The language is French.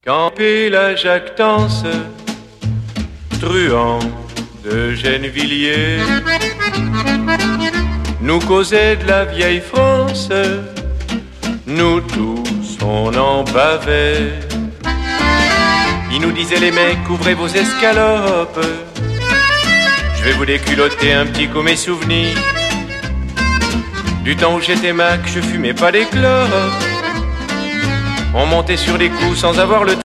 Camper la jactance, truand de Gennevilliers, nous causait de la vieille France, nous tous on en bavait. Il nous disait les mecs, ouvrez vos escalopes, je vais vous déculotter un petit coup mes souvenirs. Du temps où j'étais Mac, je fumais pas des clopes, on montait sur les coups sans avoir le